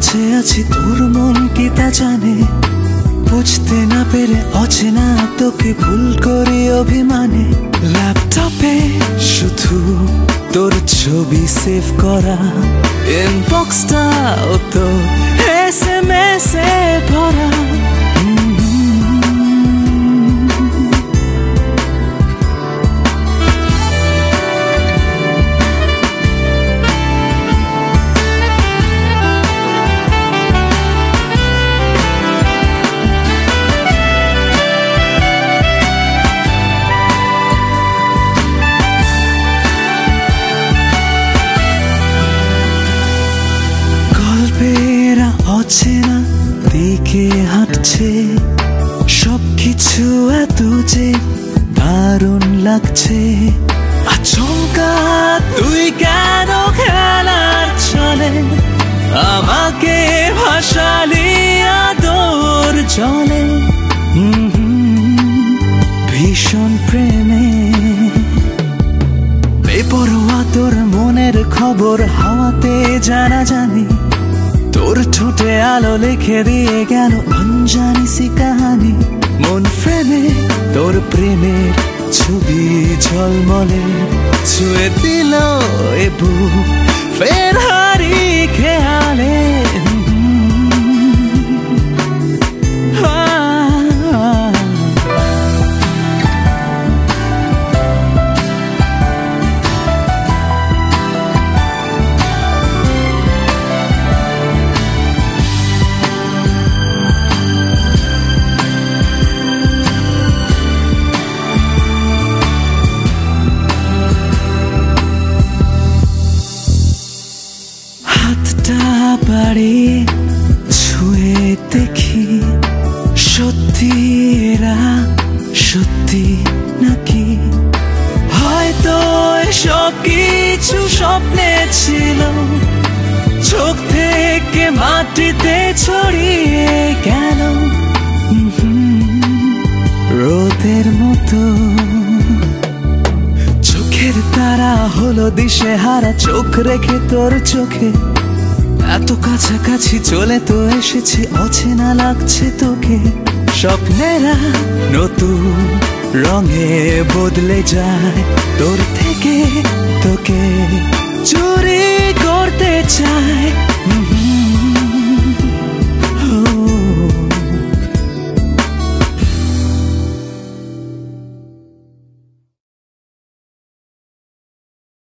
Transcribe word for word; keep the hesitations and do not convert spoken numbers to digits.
কাছে আছি তোর মন কি তা জানে, বুঝতে না পেরে অচেনা তোকে ভুল করি অভিমানে। ল্যাপটপে শুধু তোর ছবি সেভ করা, ইনবক্সটাও তো এস এম এস এ ভরা। গল্পেরা অচেনা দিকে হাঁটছে, সবকিছু এত যে দারুণ লাগছে। আচমকা তুই কেন খেলার চলে আমাকে ভাসালি আদর জলে। ভীষণ প্রেমে বেপরোয়া তোর মনের খবর হাওয়াতে জানা জানি, তোর ঠোঁটে আলো লিখে দিয়ে গেল অনজানি সি কাহানি। মন ফ্রেমে তোর প্রেমের ছবি ঝলমলে ছুঁয়ে দিল এ বুক ফের হারি খেয়ালে। বাড়িয়ে ছুঁয়ে দেখি সত্যি এরা সত্যি নাকি, হয়তো সব কিছু স্বপ্নে ছিল, চোখ থেকে মাটিতে ছড়িয়ে গেল রোদের মতো। চোখের তারা হলো দিশে হারা, চোখ রেখে তোর চোখে এত কাছাকাছি চলে তো এসেছি, অচেনা লাগছে তোকে। স্বপ্নেরা নতুন রঙে বদলে যায়, তোর থেকে তোকে